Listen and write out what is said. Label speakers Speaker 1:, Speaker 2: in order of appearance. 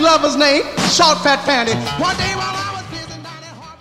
Speaker 1: lover's name, Short Fat Panty. One day while